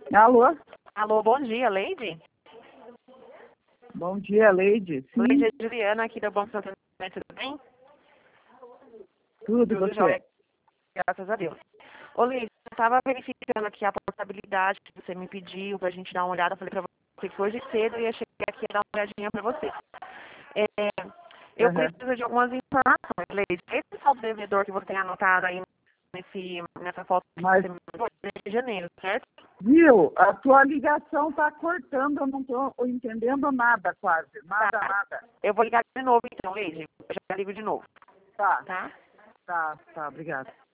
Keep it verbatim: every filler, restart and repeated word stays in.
Alô? Alô, bom dia, Leide? Bom dia, Leide. Sim. Leide é Juliana aqui da Banco Santander, tudo bem? Tudo, Tudo você? jóia, graças a Deus. Ô, Leide, eu estava verificando aqui a portabilidade que você me pediu para a gente dar uma olhada. Eu falei para você que hoje cedo eu ia chegar aqui e dar uma olhadinha para você. É, eu Uhum. preciso de algumas informações, Leide. Esse saldo devedor que você tem anotado aí nesse, nessa foto que Mas, você me mandou é de janeiro, certo? viu, a tua ligação tá cortando, eu não tô entendendo nada quase, nada, Tá. nada. Eu vou ligar de novo então, Leide. Eu já ligo de novo, Tá, tá? tá, tá, obrigada.